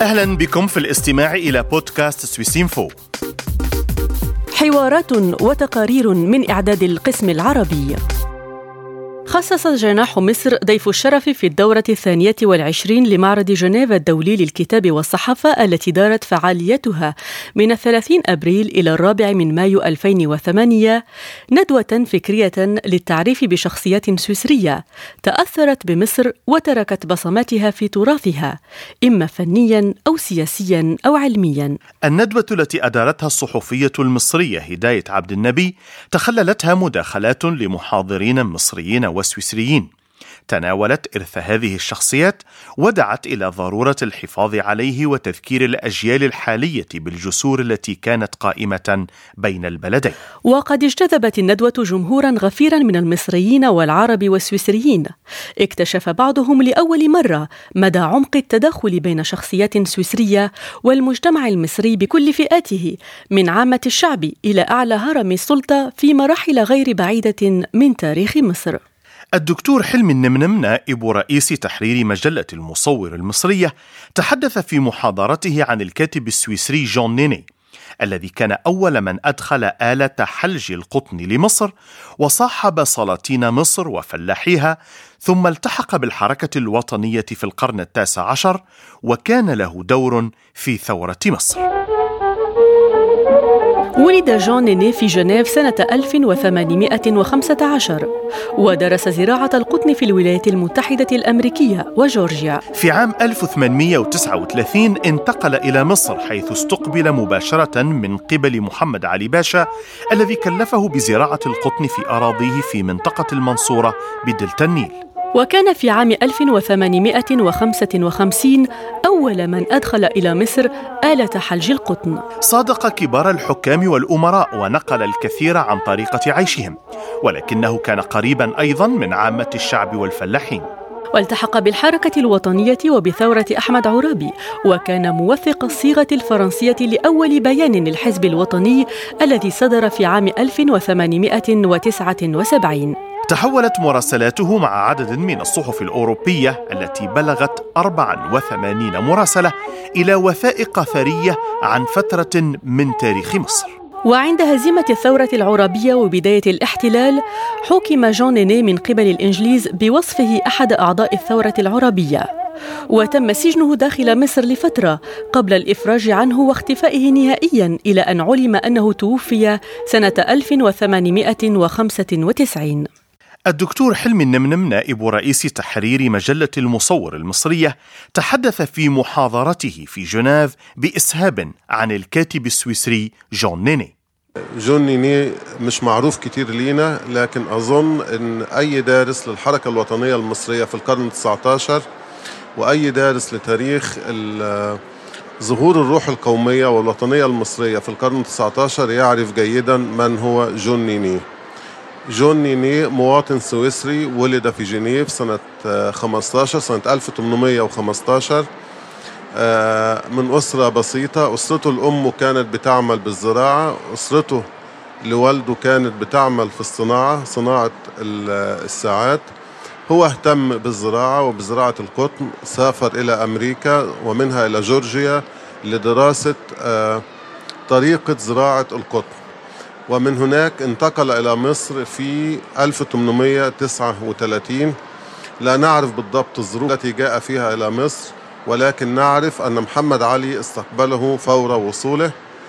أهلا بكم في الاستماع إلى بودكاست سويسينفو. حوارات وتقارير من إعداد القسم العربي. خصص جناح مصر ضيف الشرف في الدورة 22 لمعرض جنيف الدولي للكتاب والصحافة التي دارت فعاليتها من 30 أبريل إلى 4 مايو 2008 ندوة فكرية للتعريف بشخصيات سويسرية تأثرت بمصر وتركت بصماتها في تراثها إما فنيا أو سياسيا أو علميا. الندوة التي أدارتها الصحفية المصرية هداية عبد النبي تخللتها مداخلات لمحاضرين مصريين وسويسريين تناولت إرث هذه الشخصيات ودعت إلى ضرورة الحفاظ عليه وتذكير الأجيال الحالية بالجسور التي كانت قائمة بين البلدين. وقد اجتذبت الندوة جمهورا غفيرا من المصريين والعرب والسويسريين. اكتشف بعضهم لأول مرة مدى عمق التداخل بين شخصيات سويسرية والمجتمع المصري بكل فئاته من عامة الشعب إلى أعلى هرم السلطة في مراحل غير بعيدة من تاريخ مصر. الدكتور حلمي النمنم نائب رئيس تحرير مجلة المصور المصرية تحدث في محاضرته عن الكاتب السويسري جون نيني الذي كان أول من أدخل آلة حلج القطن لمصر وصاحب سلاطين مصر وفلاحيها، ثم التحق بالحركة الوطنية في القرن 19 وكان له دور في ثورة مصر. ولد جون نيني في جنيف سنة 1815 ودرس زراعة القطن في الولايات المتحدة الأمريكية وجورجيا. في عام 1839 انتقل إلى مصر حيث استقبل مباشرة من قبل محمد علي باشا الذي كلفه بزراعة القطن في أراضيه في منطقة المنصورة بدلتا النيل. وكان في عام 1855 أول من أدخل إلى مصر آلة حلج القطن. صادق كبار الحكام والأمراء ونقل الكثير عن طريقة عيشهم، ولكنه كان قريبا أيضا من عامة الشعب والفلاحين. والتحق بالحركة الوطنية وبثورة أحمد عرابي، وكان موثق الصيغة الفرنسية لأول بيان للحزب الوطني الذي صدر في عام 1879. تحولت مراسلاته مع عدد من الصحف الأوروبية التي بلغت 84 مراسلة إلى وثائق ثرية عن فترة من تاريخ مصر. وعند هزيمة الثورة العرابية وبداية الاحتلال حُكم جون نيني من قبل الإنجليز بوصفه أحد أعضاء الثورة العرابية، وتم سجنه داخل مصر لفترة قبل الإفراج عنه واختفائه نهائياً إلى أن علم أنه توفي سنة 1895. الدكتور حلمي النمنم نائب رئيس تحرير مجلة المصور المصرية تحدث في محاضرته في جنيف بإسهاب عن الكاتب السويسري جون نيني. جون نيني مش معروف كتير لينا، لكن أظن أن أي دارس للحركة الوطنية المصرية في القرن 19 وأي دارس لتاريخ ظهور الروح القومية والوطنية المصرية في القرن 19 يعرف جيدا من هو جون نيني. جون نيني مواطن سويسري ولد في جنيف سنة 1815 من أسرة بسيطة. أسرته الأم كانت بتعمل بالزراعة، أسرته لوالده كانت بتعمل في صناعة الساعات. هو اهتم بالزراعة وبزراعة القطن، سافر إلى أمريكا ومنها إلى جورجيا لدراسة طريقة زراعة القطن، ومن هناك انتقل إلى مصر في 1839. لا نعرف بالضبط الظروف التي جاء فيها إلى مصر، ولكن نعرف أن محمد علي استقبله فور وصوله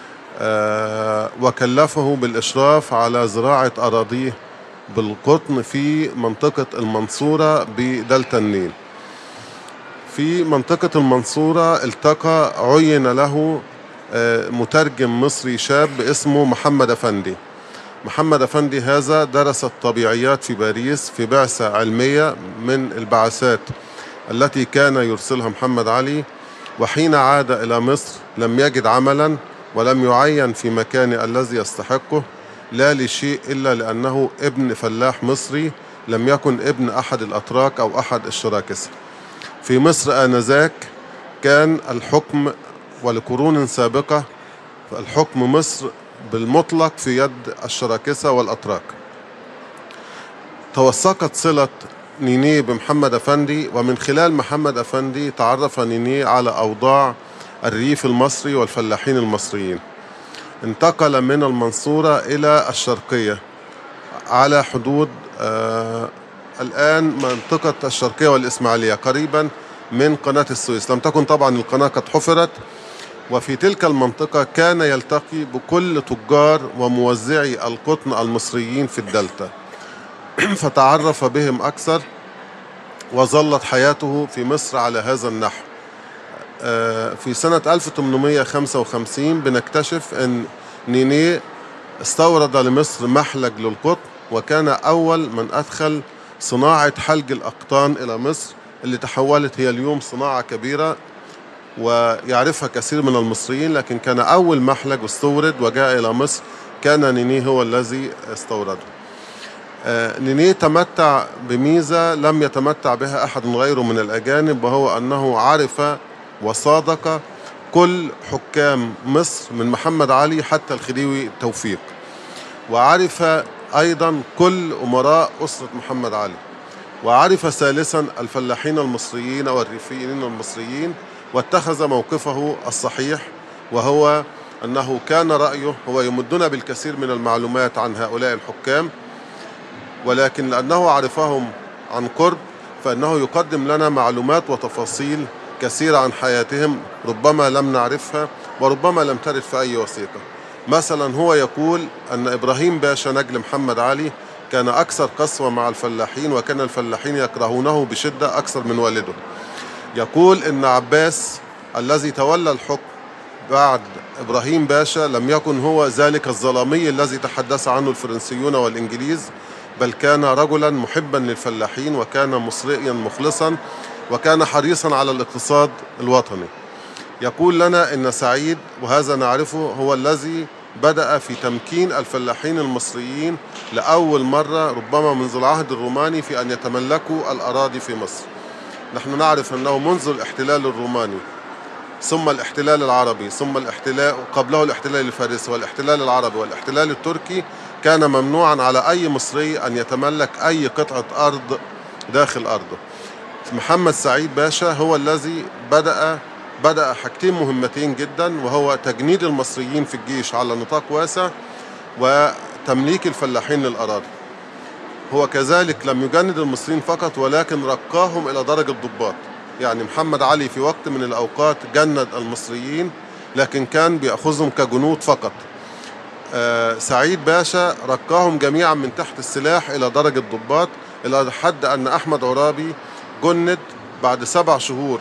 وكلفه بالإشراف على زراعة أراضيه بالقطن في منطقة المنصورة بدلتا النيل. في منطقة المنصورة عين له مترجم مصري شاب اسمه محمد أفندي. محمد أفندي هذا درس الطبيعيات في باريس في بعثة علمية من البعثات التي كان يرسلها محمد علي، وحين عاد إلى مصر لم يجد عملا ولم يعين في مكان الذي يستحقه، لا لشيء إلا لأنه ابن فلاح مصري، لم يكن ابن أحد الأتراك أو أحد الشراكسة. في مصر آنذاك كان الحكم ولقرون سابقة الحكم مصر بالمطلق في يد الشراكسة والأتراك. توثقت صلة نيني بمحمد أفندي، ومن خلال محمد أفندي تعرف نيني على أوضاع الريف المصري والفلاحين المصريين. انتقل من المنصورة إلى الشرقية على حدود الآن منطقة الشرقية والإسماعيلية قريبا من قناة السويس. لم تكن طبعا القناة قد حفرت. وفي تلك المنطقة كان يلتقي بكل تجار وموزعي القطن المصريين في الدلتا فتعرف بهم أكثر، وظلت حياته في مصر على هذا النحو. في سنة 1855 بنكتشف أن نينيه استورد لمصر محلج للقطن، وكان أول من أدخل صناعة حلج الأقطان إلى مصر، اللي تحولت هي اليوم صناعة كبيرة ويعرفها كثير من المصريين، لكن كان أول محلج استورد وجاء إلى مصر كان نينيه هو الذي استورده. نينيه تمتع بميزة لم يتمتع بها أحد غيره من الأجانب، وهو أنه عرف وصادق كل حكام مصر من محمد علي حتى الخديوي توفيق، وعرف أيضا كل أمراء أسرة محمد علي، وعرف ثالثا الفلاحين المصريين والريفيين المصريين، واتخذ موقفه الصحيح، وهو أنه كان رأيه هو يمدنا بالكثير من المعلومات عن هؤلاء الحكام، ولكن لأنه عرفهم عن قرب فإنه يقدم لنا معلومات وتفاصيل كثيرة عن حياتهم ربما لم نعرفها وربما لم ترد في أي وثيقة. مثلا هو يقول أن إبراهيم باشا نجل محمد علي كان أكثر قسوة مع الفلاحين، وكان الفلاحين يكرهونه بشدة أكثر من والده. يقول إن عباس الذي تولى الحكم بعد إبراهيم باشا لم يكن هو ذلك الظلامي الذي تحدث عنه الفرنسيون والإنجليز، بل كان رجلا محبا للفلاحين، وكان مصريا مخلصا، وكان حريصا على الاقتصاد الوطني. يقول لنا إن سعيد، وهذا نعرفه، هو الذي بدأ في تمكين الفلاحين المصريين لأول مرة ربما منذ العهد الروماني في أن يتملكوا الأراضي في مصر. نحن نعرف أنه منذ الاحتلال الروماني ثم الاحتلال العربي ثم الاحتلال قبله الاحتلال الفارسي والاحتلال العربي والاحتلال التركي كان ممنوعا على أي مصري أن يتملك أي قطعة أرض داخل أرضه. محمد سعيد باشا هو الذي بدأ حاجتين مهمتين جدا، وهو تجنيد المصريين في الجيش على نطاق واسع وتمليك الفلاحين للأراضي. هو كذلك لم يجند المصريين فقط، ولكن رقاهم إلى درجة ضباط. يعني محمد علي في وقت من الأوقات جند المصريين لكن كان بيأخذهم كجنود فقط. سعيد باشا رقاهم جميعا من تحت السلاح إلى درجة ضباط، إلى حد أن أحمد عرابي جند بعد 7 شهور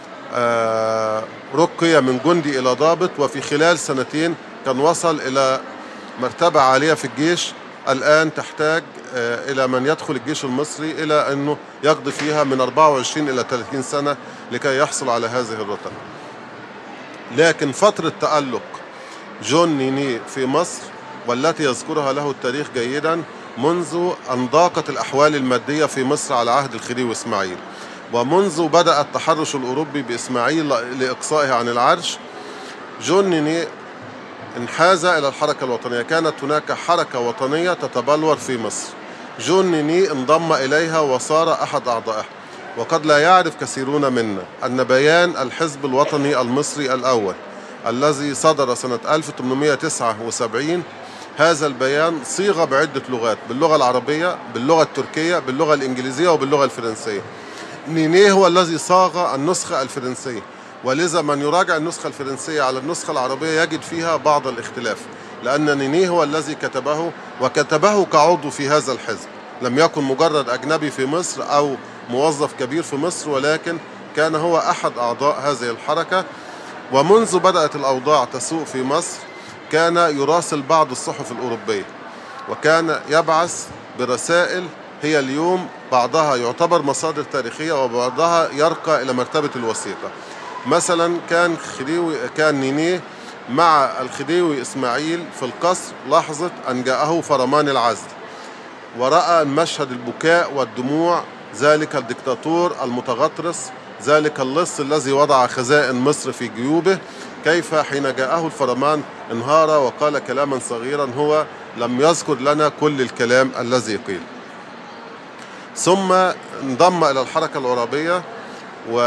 رقي من جندي إلى ضابط، وفي خلال 2 كان وصل إلى مرتبة عالية في الجيش الآن تحتاج إلى من يدخل الجيش المصري إلى أنه يقضي فيها من 24 إلى 30 سنة لكي يحصل على هذه الرتبة. لكن فترة تألق جون نينيه في مصر والتي يذكرها له التاريخ جيدا منذ أن ضاقت الأحوال المادية في مصر على عهد الخديوي إسماعيل، ومنذ بدأ التحرش الأوروبي بإسماعيل لإقصائه عن العرش، جون نينيه انحاز إلى الحركة الوطنية. كانت هناك حركة وطنية تتبلور في مصر، جون نينيه انضم إليها وصار أحد أعضائها. وقد لا يعرف كثيرون منا أن بيان الحزب الوطني المصري الأول الذي صدر سنة 1879 هذا البيان صيغ بعدة لغات، باللغة العربية، باللغة التركية، باللغة الإنجليزية، وباللغة الفرنسية. نينيه هو الذي صاغ النسخة الفرنسية، ولذا من يراجع النسخة الفرنسية على النسخة العربية يجد فيها بعض الاختلاف، لأن نينيه هو الذي كتبه، وكتبه كعضو في هذا الحزب، لم يكن مجرد أجنبي في مصر أو موظف كبير في مصر، ولكن كان هو أحد أعضاء هذه الحركة. ومنذ بدأت الأوضاع تسوء في مصر كان يراسل بعض الصحف الأوروبية، وكان يبعث برسائل هي اليوم بعضها يعتبر مصادر تاريخية وبعضها يرقى إلى مرتبة الوثيقة. مثلا كان نينيه مع الخديوي إسماعيل في القصر لحظة أن جاءه فرمان العزل، ورأى مشهد البكاء والدموع، ذلك الدكتاتور المتغطرس، ذلك اللص الذي وضع خزائن مصر في جيوبه، كيف حين جاءه الفرمان انهار وقال كلاما صغيرا هو لم يذكر لنا كل الكلام الذي قيل. ثم انضم إلى الحركة العرابية،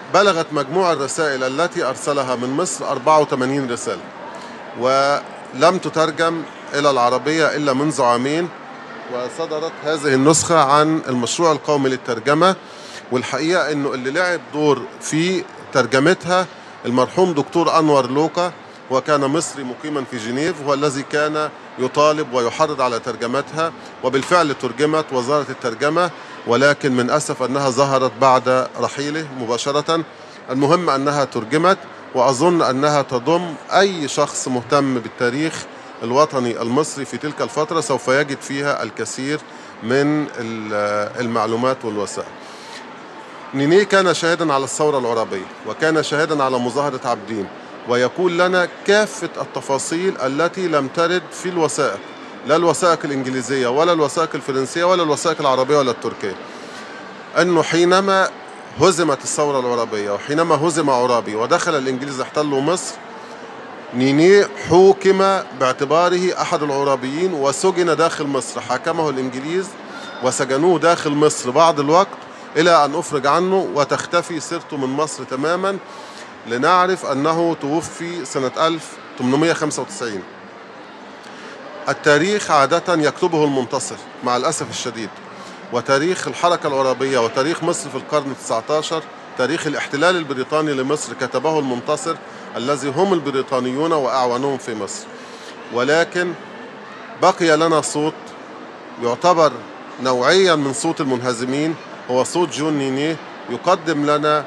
بلغت مجموع الرسائل التي أرسلها من مصر 84 رسالة، ولم تترجم إلى العربية إلا منذ عامين، وصدرت هذه النسخة عن المشروع القومي للترجمة. والحقيقة أنه اللي لعب دور في ترجمتها المرحوم دكتور أنور لوقا، وكان مصري مقيما في جنيف، هو الذي كان يطالب ويحرض على ترجمتها، وبالفعل ترجمت وزارة الترجمة، ولكن من أسف أنها ظهرت بعد رحيله مباشرة. المهم أنها ترجمت، وأظن أنها تضم أي شخص مهتم بالتاريخ الوطني المصري في تلك الفترة سوف يجد فيها الكثير من المعلومات والوثائق. نينيه كان شاهدا على الثورة العربية، وكان شاهدا على مظاهرة عابدين، ويقول لنا كافة التفاصيل التي لم ترد في الوثائق، لا الوثائق الإنجليزية ولا الوثائق الفرنسية ولا الوثائق العربية ولا التركية، أنه حينما هزمت الثورة العربية وحينما هزم عرابي ودخل الإنجليز احتلوا مصر، نينيه حوكم باعتباره أحد العرابيين وسجن داخل مصر. حاكمه الإنجليز وسجنوه داخل مصر بعض الوقت إلى أن أفرج عنه وتختفي سيرته من مصر تماما، لنعرف أنه توفي سنة 1895. التاريخ عادة يكتبه المنتصر مع الأسف الشديد، وتاريخ الحركة العربية وتاريخ مصر في القرن ال19، تاريخ الاحتلال البريطاني لمصر كتبه المنتصر الذي هم البريطانيون وأعوانهم في مصر. ولكن بقي لنا صوت يعتبر نوعيا من صوت المنهزمين، هو صوت جون نينيه، يقدم لنا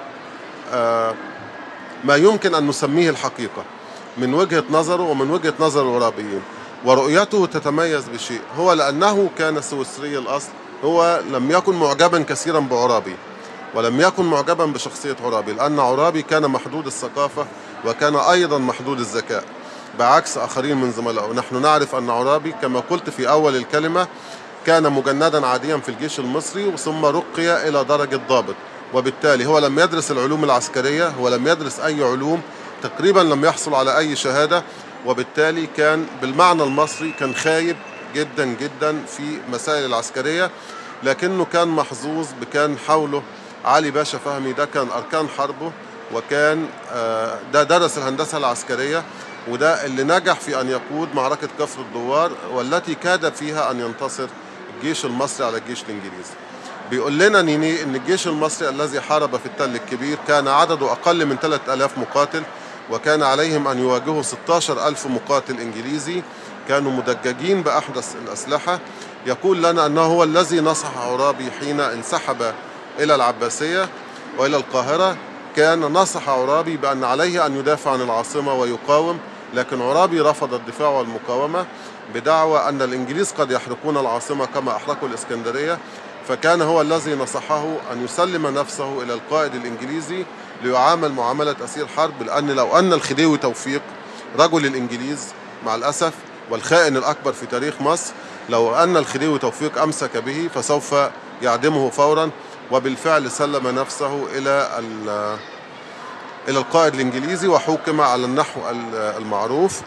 ما يمكن أن نسميه الحقيقة من وجهة نظره ومن وجهة نظر العرابيين. ورؤيته تتميز بشيء، هو لأنه كان سويسري الأصل، هو لم يكن معجبا كثيرا بعرابي، ولم يكن معجبا بشخصية عرابي، لأن عرابي كان محدود الثقافة وكان أيضا محدود الذكاء بعكس آخرين من زملائه. نحن نعرف أن عرابي كما قلت في أول الكلمة كان مجندا عاديا في الجيش المصري، ثم رقي إلى درجة ضابط، وبالتالي هو لم يدرس العلوم العسكرية، هو لم يدرس أي علوم، تقريبا لم يحصل على أي شهادة، وبالتالي كان بالمعنى المصري كان خايب جدا جدا في مسائل العسكرية، لكنه كان محظوظ بكان حوله علي باشا فهمي، ده كان أركان حربه، وكان ده درس الهندسة العسكرية، وده اللي نجح في أن يقود معركة كفر الدوار، والتي كاد فيها أن ينتصر الجيش المصري على الجيش الإنجليزي. بيقول لنا نينيه أن الجيش المصري الذي حارب في التل الكبير كان عدده أقل من 3000 مقاتل، وكان عليهم أن يواجهوا 16,000 مقاتل إنجليزي كانوا مدججين بأحدث الأسلحة. يقول لنا أنه هو الذي نصح عرابي حين انسحب إلى العباسية وإلى القاهرة، كان نصح عرابي بأن عليه أن يدافع عن العاصمة ويقاوم، لكن عرابي رفض الدفاع والمقاومة بدعوى أن الإنجليز قد يحرقون العاصمة كما أحرقوا الإسكندرية، فكان هو الذي نصحه أن يسلم نفسه إلى القائد الإنجليزي ليعامل معاملة أسير حرب، لأن لو أن الخديوي توفيق رجل الإنجليز مع الأسف والخائن الأكبر في تاريخ مصر، لو أن الخديوي توفيق أمسك به فسوف يعدمه فورا، وبالفعل سلم نفسه إلى القائد الإنجليزي وحكم على النحو المعروف.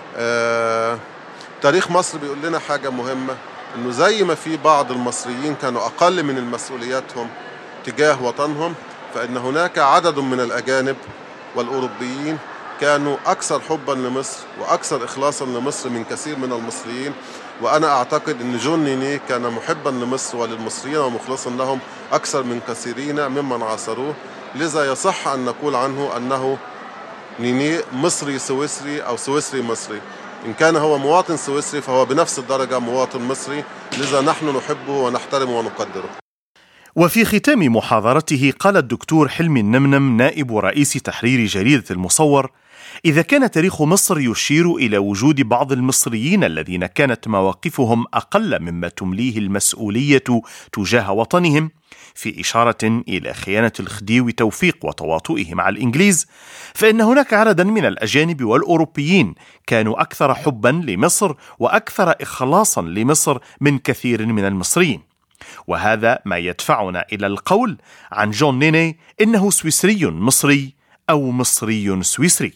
تاريخ مصر بيقول لنا حاجة مهمة، إنه زي ما في بعض المصريين كانوا أقل من المسؤولياتهم تجاه وطنهم، فإن هناك عدد من الأجانب والأوروبيين كانوا أكثر حبا لمصر وأكثر إخلاصا لمصر من كثير من المصريين. وأنا أعتقد أن جون نينيه كان محبا لمصر وللمصريين ومخلصا لهم أكثر من كثيرين ممن عاصروه، لذا يصح أن نقول عنه أنه نينيه مصري سويسري أو سويسري مصري. إن كان هو مواطن سويسري فهو بنفس الدرجة مواطن مصري، لذا نحن نحبه ونحترمه ونقدره. وفي ختام محاضرته قال الدكتور حلمي النمنم نائب رئيس تحرير جريدة المصور: إذا كان تاريخ مصر يشير إلى وجود بعض المصريين الذين كانت مواقفهم أقل مما تمليه المسؤولية تجاه وطنهم، في إشارة إلى خيانة الخديوي توفيق وتواطؤه مع الإنجليز، فإن هناك عددا من الأجانب والأوروبيين كانوا أكثر حبا لمصر وأكثر إخلاصا لمصر من كثير من المصريين. وهذا ما يدفعنا إلى القول عن جون نينيه إنه سويسري مصري أو مصري سويسري.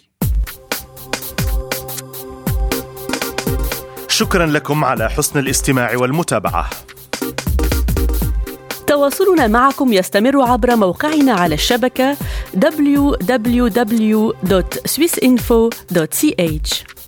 شكرا لكم على حسن الاستماع والمتابعة. تواصلنا معكم يستمر عبر موقعنا على الشبكة www.swissinfo.ch.